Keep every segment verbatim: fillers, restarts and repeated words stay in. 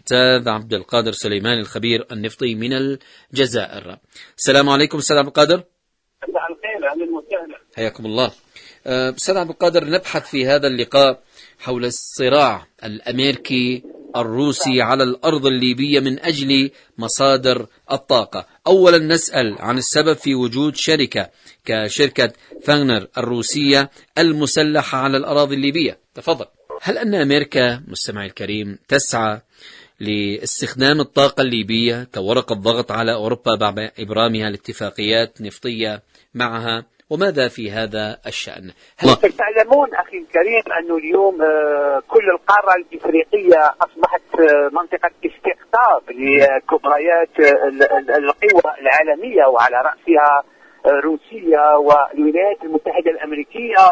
الأستاذ عبد القادر سليمان الخبير النفطي من الجزائر. السلام عليكم أستاذ عبد القادر. مساء الخير، أهلا وسهلا. حياكم الله. أستاذ عبد القادر، نبحث في هذا اللقاء حول الصراع الأمريكي الروسي على الأرض الليبية من أجل مصادر الطاقة. أولا نسأل عن السبب في وجود شركة كشركة فاغنر الروسية المسلحة على الأراضي الليبية. تفضل. هل أن أمريكا مستمعي الكريم تسعى لاستخدام الطاقة الليبية كورقة ضغط على أوروبا بعد إبرامها لاتفاقيات نفطية معها؟ وماذا في هذا الشأن؟ هل تعلمون أخي الكريم أنه اليوم كل القارة الإفريقية أصبحت منطقة استقطاب لكبريات القوى العالمية، وعلى رأسها روسيا والولايات المتحدة الأمريكية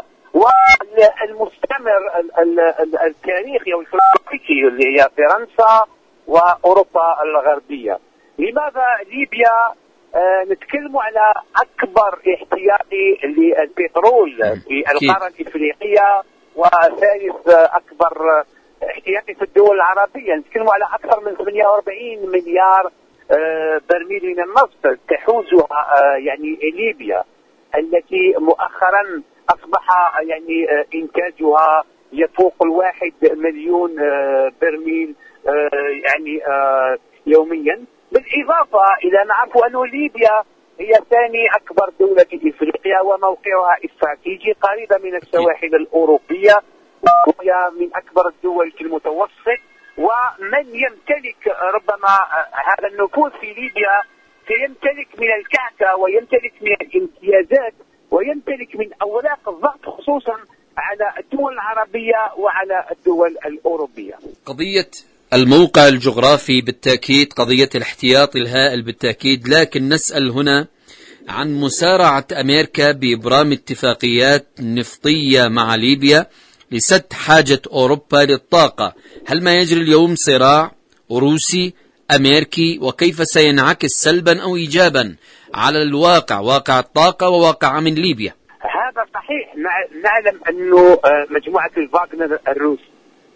والمستعمر التاريخي والفلسفي اللي هي فرنسا وأوروبا الغربية. لماذا ليبيا؟ آه نتكلموا على أكبر احتياطي للبترول في القارة الإفريقية، وثالث أكبر احتياطي في الدول العربية. نتكلموا على أكثر من ثمانية وأربعين مليار آه برميل من النفط تحوزها آه يعني ليبيا، التي مؤخرا أصبح يعني آه إنتاجها يفوق الواحد مليون آه برميل آه يعني آه يوميا. بالإضافة إلى نعرف أن ليبيا هي ثاني أكبر دولة في إفريقيا، وموقعها استراتيجي قريبة من السواحل الأوروبية، وهي من أكبر الدول في المتوسط. ومن يمتلك ربما هذا النفوذ في ليبيا سيمتلك من الكعكة ويمتلك من الامتيازات ويمتلك من أوراق الضغط، خصوصا على الدول العربية وعلى الدول الأوروبية. قضية الموقع الجغرافي بالتأكيد، قضية الاحتياط الهائل بالتأكيد، لكن نسأل هنا عن مسارعة أمريكا بإبرام اتفاقيات نفطية مع ليبيا لسد حاجة أوروبا للطاقة. هل ما يجري اليوم صراع روسي أمريكي؟ وكيف سينعكس سلبا أو إيجابا على الواقع، واقع الطاقة وواقع من ليبيا؟ هذا صحيح. نعلم أنه مجموعة الفاغنر الروسي.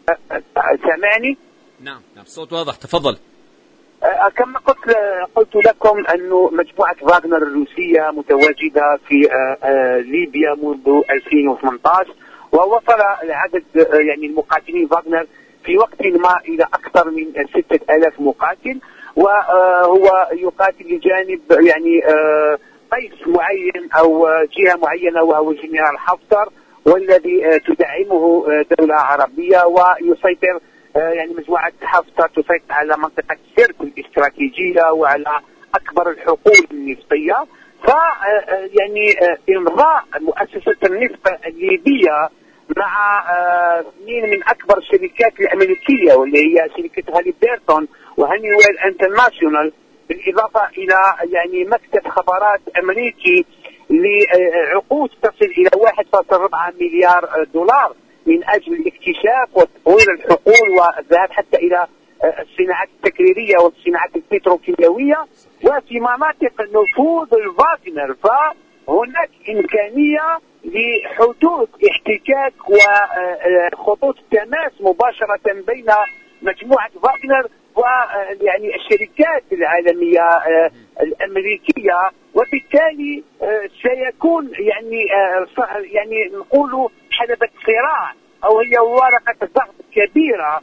سامعني؟ نعم نعم، الصوت واضح، تفضل. أه كما قلت قلت لكم أنه مجموعة فاغنر الروسية متواجدة في أه أه ليبيا منذ ألفين وثمانية عشر، ووصل العدد أه يعني المقاتلين فاغنر في وقت ما إلى أكثر من ستة آلاف مقاتل، وهو يقاتل لجانب يعني أه قيس معين أو جهة معينة، وهو جنرال حفتر، والذي تدعمه دولة عربية، ويسيطر يعني مجموعة حفتر تسيطر على منطقة سيرك الاستراتيجية وعلى أكبر الحقول النفطية. ف يعني إمضاء مؤسسة النفط الليبية مع اثنين من أكبر الشركات الأمريكية، واللي هي شركة هاليبرتون وهانيويل انترناشونال، بالإضافة إلى يعني مكتب خبرات أمريكي لعقود تصل إلى واحد فاصلة أربعة مليار دولار من أجل الاكتشاف وتطوير الحقول والذهاب حتى إلى الصناعات التكريرية والصناعات البتروكيماوية، وفي مناطق نفوذ الفاغنر. فهناك إمكانية لحدوث احتكاك وخطوط تماس مباشرة بين مجموعة فاغنر ويعني الشركات العالمية الأمريكية، وبالتالي سيكون يعني يعني نقول حلبة صراع، أو هي ورقة ضغط كبيرة.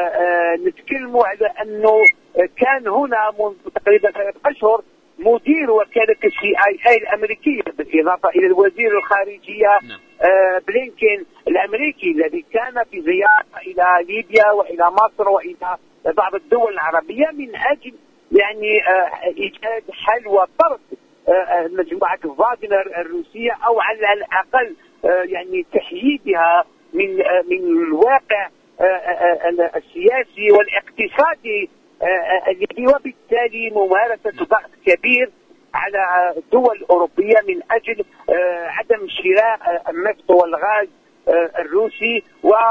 نتكلم على أنه كان هنا منذ تقريبا ثلاثة أشهر مدير وكالة السي آي آي الأمريكية، بالإضافة إلى الوزير الخارجية بلينكين الأمريكي، الذي كان في زيارة إلى ليبيا وإلى مصر وإلى بعض الدول العربية من أجل يعني إيجاد حل وطرد مجموعة فاغنر الروسية، أو على الأقل يعني تحييدها من من الواقع السياسي والاقتصادي الليبي، وبالتالي ممارسة ضغط كبير على الدول الأوروبية من أجل عدم شراء النفط والغاز الروسي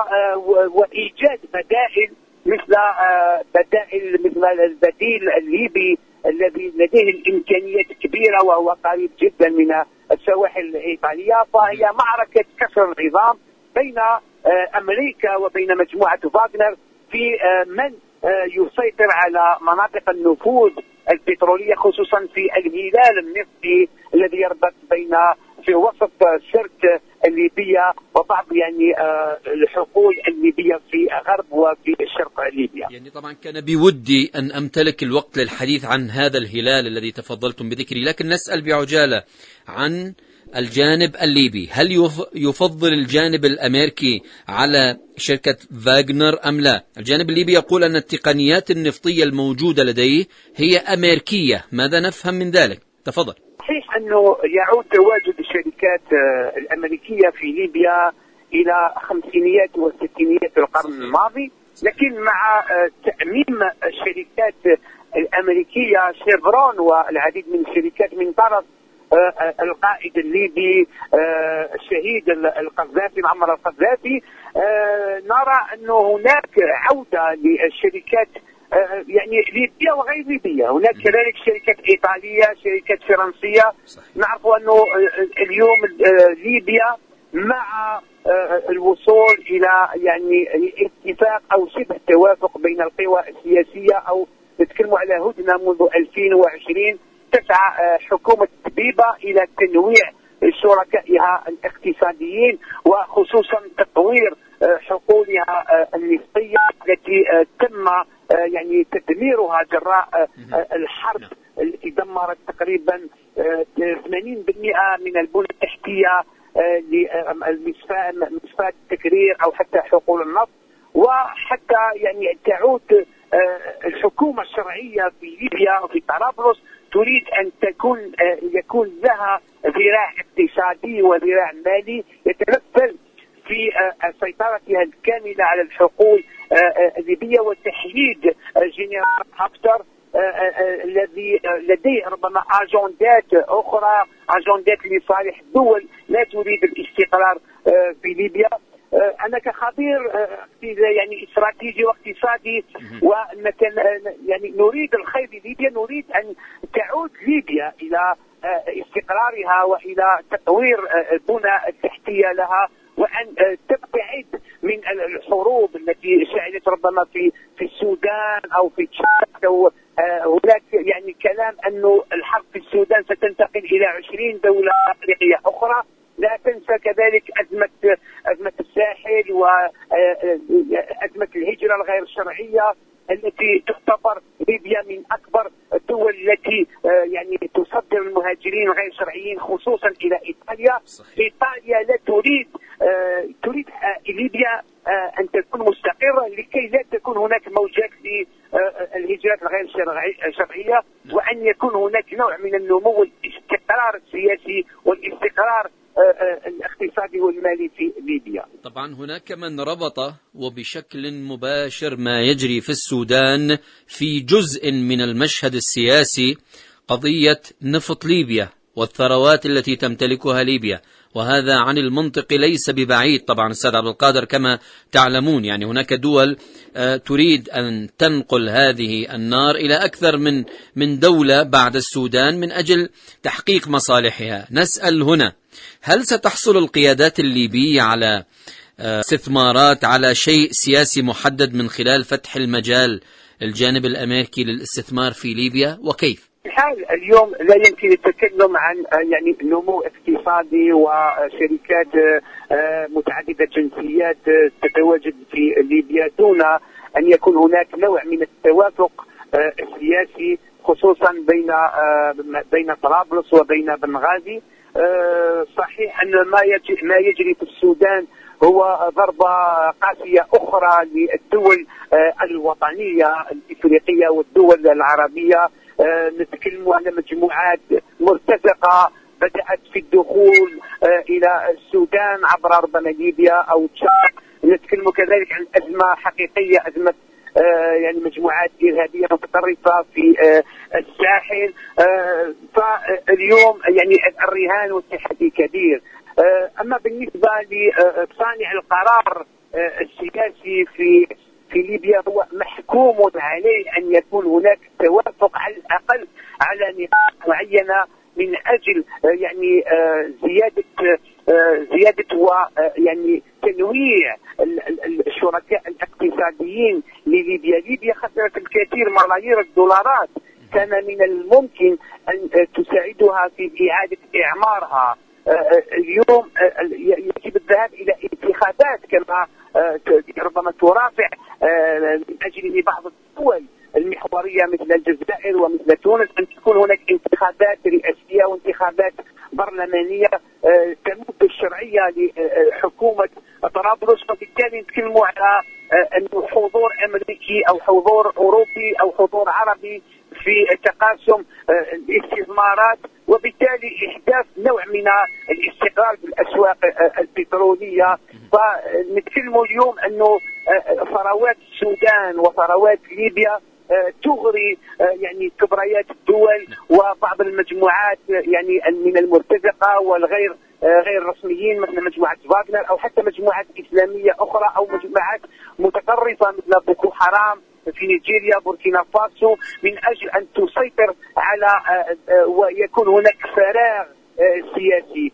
وإيجاد بدائل مثل بدائل مثل البديل الليبي الذي لديه الإمكانيات الكبيرة وهو قريب جدا من السواحل الإيطالية. فهي معركة كسر النظام بين أمريكا وبين مجموعة فاغنر في من يسيطر على مناطق النفوذ البترولية، خصوصا في الهلال النفطي الذي يربط بين في وسط سرت الليبية وبعض يعني الحقول الليبية في غرب وفي شرق ليبيا. يعني طبعا كان بودي أن أمتلك الوقت للحديث عن هذا الهلال الذي تفضلتم بذكره، لكن نسأل بعجالة عن الجانب الليبي. هل يفضل الجانب الأمريكي على شركة فاغنر أم لا؟ الجانب الليبي يقول أن التقنيات النفطية الموجودة لديه هي أمريكية، ماذا نفهم من ذلك؟ تفضل. صحيح أنه يعود تواجد الشركات الأمريكية في ليبيا إلى خمسينيات وستينيات القرن الماضي، لكن مع تأميم الشركات الأمريكية شيفرون والعديد من الشركات من طرف القائد الليبي الشهيد القذافي معمر القذافي، نرى أنه هناك عودة للشركات يعني ليبية وغير ليبية. هناك كذلك شركات إيطالية، شركات فرنسية. نعرف أنه اليوم ليبيا مع الوصول إلى يعني اتفاق أو شبه توافق بين القوى السياسية، أو نتكلم على هدنة منذ ألفين وعشرين، تسعى حكومة بيبة إلى تنويع شركائها الاقتصاديين وخصوصا تطوير حقولها النفطية التي تم يعني تدميرها جراء الحرب التي دمرت تقريبا ثمانين بالمئة من البنى التحتية لمسفات التكرير أو حتى حقول النفط. وحتى يعني تعود الحكومة الشرعية في ليبيا وفي طرابلس تريد أن تكون يكون لها ذراع اقتصادي وذراع مالي يتمثل في سيطرتها الكاملة على الحقول الليبية وتحييد الجنرال حفتر الذي لديه ربما اجندات اخرى، اجندات لصالح دول لا تريد الاستقرار في ليبيا. انا كخبير يعني استراتيجي واقتصادي ومثلا يعني نريد الخير لليبيا، نريد ان تعود ليبيا الى استقرارها والى تطوير البنى التحتيه لها، وان تبتعد من الحروب التي شهدت ربما في في السودان او في تشاد. او هناك يعني كلام انه الحرب في السودان ستنتقل الى عشرين دوله افريقيه اخرى. لا تنسى كذلك ازمه ازمه الساحل وازمه الهجره الغير شرعيه التي تعتبر ليبيا من اكبر الدول التي يعني تصدر المهاجرين غير شرعيين خصوصا الى ايطاليا. صحيح. ايطاليا لا تريد تريد ليبيا ان تكون مستقره لكي لا تكون هناك موجات للهجرات الغير شرعيه، وان يكون هناك نوع من النمو والاستقرار السياسي والاستقرار الاقتصادي والمالي في ليبيا. طبعا هناك من ربط وبشكل مباشر ما يجري في السودان في جزء من المشهد السياسي قضية نفط ليبيا والثروات التي تمتلكها ليبيا، وهذا عن المنطق ليس ببعيد. طبعا أستاذ عبد القادر كما تعلمون يعني هناك دول تريد أن تنقل هذه النار إلى أكثر من من دولة بعد السودان من أجل تحقيق مصالحها. نسأل هنا، هل ستحصل القيادات الليبية على استثمارات على شيء سياسي محدد من خلال فتح المجال الجانب الأمريكي للاستثمار في ليبيا، وكيف؟ الحال اليوم لا يمكن التكلم عن يعني نمو اقتصادي وشركات متعددة الجنسيات تتواجد في ليبيا دون أن يكون هناك نوع من التوافق السياسي خصوصا بين بين طرابلس وبين بنغازي. صحيح أن ما يجري ما يجري في السودان هو ضربة قاسية أخرى للدول الوطنية الإفريقية والدول العربية. نتكلم على مجموعات مرتزقة بدأت في الدخول إلى السودان عبر ربما ليبيا أو تشاد. نتكلم كذلك عن أزمة حقيقية، أزمة يعني مجموعات إرهابية متطرفة في الساحل. فاليوم يعني الرهان والتحدي كبير. أما بالنسبة لصانع القرار السياسي في في ليبيا هو محكوم عليه أن يكون هناك توافق على الأقل على نقاط معينة من أجل يعني زيادة زيادة ويعني تنويع الشركاء الاقتصاديين لليبيا. ليبيا خسرت الكثير ملايير الدولارات، كان من الممكن أن تساعدها في إعادة إعمارها. اليوم يجب الذهاب إلى انتخابات كما ربما ترافع من أجل بعض الدول المحورية مثل الجزائر ومثل تونس أن تكون هناك انتخابات رئاسية وانتخابات برلمانية تمد الشرعية لحكومة طرابلس، وبالتالي نتكلموا على أنه حضور أمريكي أو حضور أوروبي أو حضور عربي في تقاسم الاستثمارات، وبالتالي إحداث نوع من الاستقرار بالأسواق البترولية. فنتكلموا اليوم أنه ثروات السودان وثروات ليبيا تغري يعني كبريات الدول وبعض المجموعات يعني من المرتزقة والغير غير رسميين مثل مجموعة فاغنر أو حتى مجموعات إسلامية أخرى أو مجموعات متطرفة مثل بوكو حرام في نيجيريا بوركينا فاسو، من أجل أن تسيطر على ويكون هناك فراغ سياسي.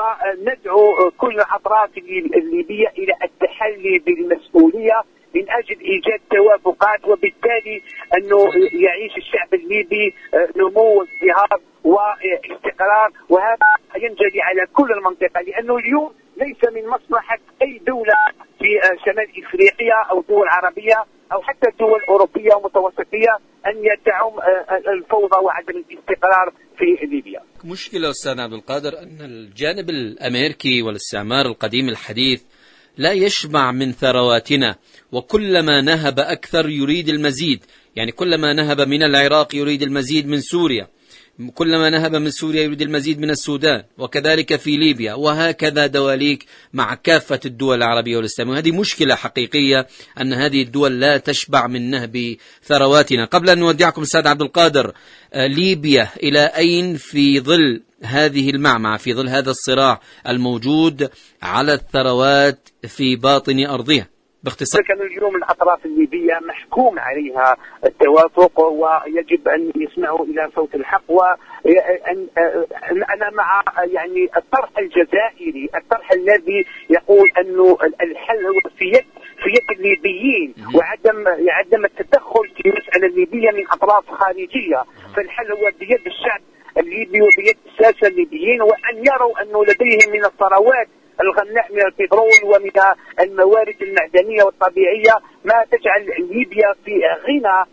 فندعو كل الأطراف الليبية إلى التحلي بالمسؤولية من أجل إيجاد توافقات، وبالتالي أنه يعيش الشعب الليبي نمو وازدهار واستقرار، وهذا ينجلي على كل المنطقة، لأنه اليوم ليس من مصلحة أي دولة في شمال إفريقيا أو دول عربية أو حتى دول أوروبية ومتوسطية أن يدعم الفوضى وعدم الاستقرار في ليبيا. مشكلة أستاذ عبد القادر أن الجانب الأمريكي والاستعمار القديم الحديث لا يشبع من ثرواتنا، وكلما نهب أكثر يريد المزيد، يعني كلما نهب من العراق يريد المزيد من سوريا، كلما نهب من سوريا يريد المزيد من السودان، وكذلك في ليبيا، وهكذا دواليك مع كافة الدول العربية والإسلامية. هذه مشكلة حقيقية أن هذه الدول لا تشبع من نهب ثرواتنا. قبل أن نودعكم أستاذ عبد القادر، ليبيا إلى أين في ظل هذه المعمعة، في ظل هذا الصراع الموجود على الثروات في باطن أرضها باختصار؟ كان اليوم الأطراف الليبية محكوم عليها التوافق، ويجب أن يسمعوا إلى صوت الحق. وأن أنا مع يعني الطرح الجزائري، الطرح الذي يقول أنه الحل هو في يد في يد الليبيين، وعدم عدم التدخل في المسألة الليبية من أطراف خارجية. فالحل هو بيد الشعب الليبي وبيد الساسة الليبيين، وأن يروا أنه لديهم من الثروات الغناء من البترول ومن الموارد المعدنية والطبيعية ما تجعل ليبيا في غنى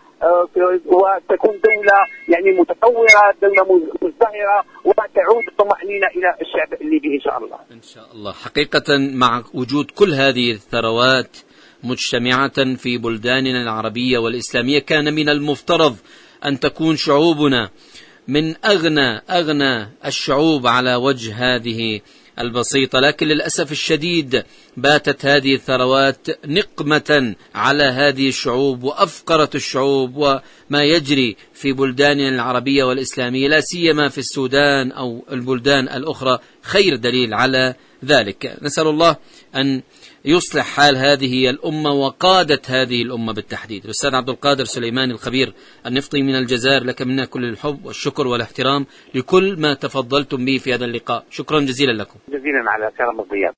وتكون دولة يعني متطورة، دولة مزدهرة، وتعود الطمأنينة إلى الشعب الليبي إن شاء الله. إن شاء الله. حقيقة مع وجود كل هذه الثروات مجتمعة في بلداننا العربية والإسلامية، كان من المفترض أن تكون شعوبنا من أغنى أغنى الشعوب على وجه هذه البسيطة، لكن للأسف الشديد باتت هذه الثروات نقمة على هذه الشعوب وأفقرت الشعوب. وما يجري في بلداننا العربية والإسلامية لا سيما في السودان أو البلدان الأخرى خير دليل على ذلك. نسأل الله أن يصلح حال هذه الأمة وقادة هذه الأمة بالتحديد. الأستاذ عبد القادر سليمان الخبير النفطي من الجزائر، لك منا كل الحب والشكر والاحترام لكل ما تفضلتم به في هذا اللقاء. شكرا جزيلا لكم. جزيلا على كرم الضيافة.